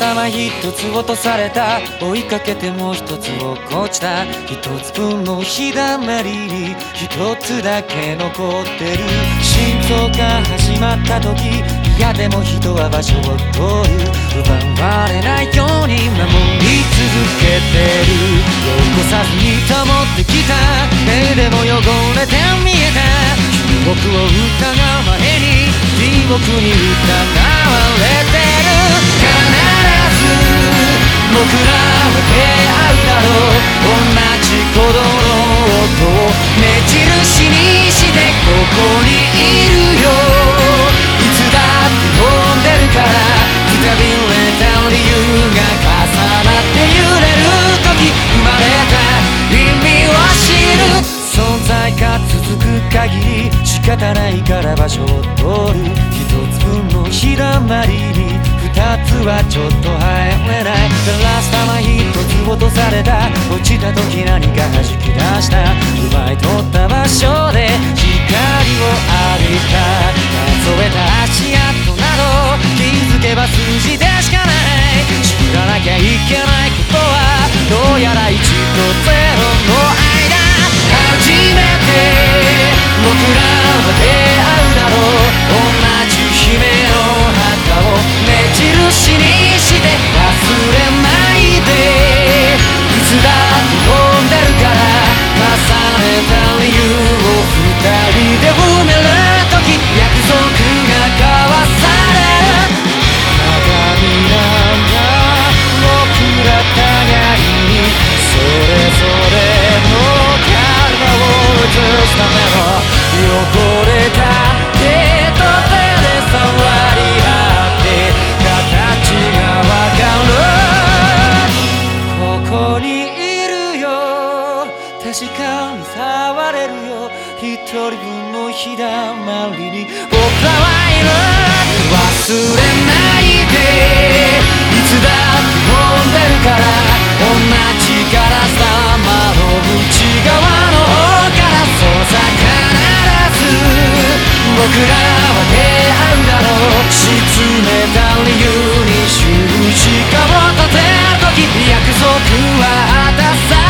玉一つ落とされた、追いかけても一つ落っこちた。一つ分の日だまりに一つだけ残ってる。心臓が始まった時、嫌でも人は場所を取る。奪われないように守り続けてる。汚さずに保ってきた手でも汚れて見えた。僕を疑う前に地獄に疑われてる。必ず僕らは出会うだろう。同じ鼓動の音を目印にしてここにいるよ。いつだって飛んでるから、くたびれた理由が重なって揺れる時、生まれた意味を知る。存在が続く限り仕方ないから場所を取る。一つ分の日だまりに二つはちょっと入れない。ガラス玉一つ落とされた、落ちた時何か弾き出した。奪い取った場所で光を浴びた。数えた足跡など気づけば数字でしかない。知らなきゃいけないことはどうやら1と0の間。初めて僕らは出会うだろう。同じ姫の旗を目印にして忘れないで。いつだって飛んでるから、重ねた理由を二人で埋める時、約束が交わされる。鏡なんだ僕ら互いに、それぞれの映すための汚れた手と手で触り合って形がわかる。ここにいるよ、確かに触れるよ。一人分の日だまりに僕らはいる。忘れないで、いつだって飛んでるから。同じガラス玉の内側の方から、そうさ必ず僕らは出会うだろう。沈めた理由に十字架を立てる時、約束は果たさ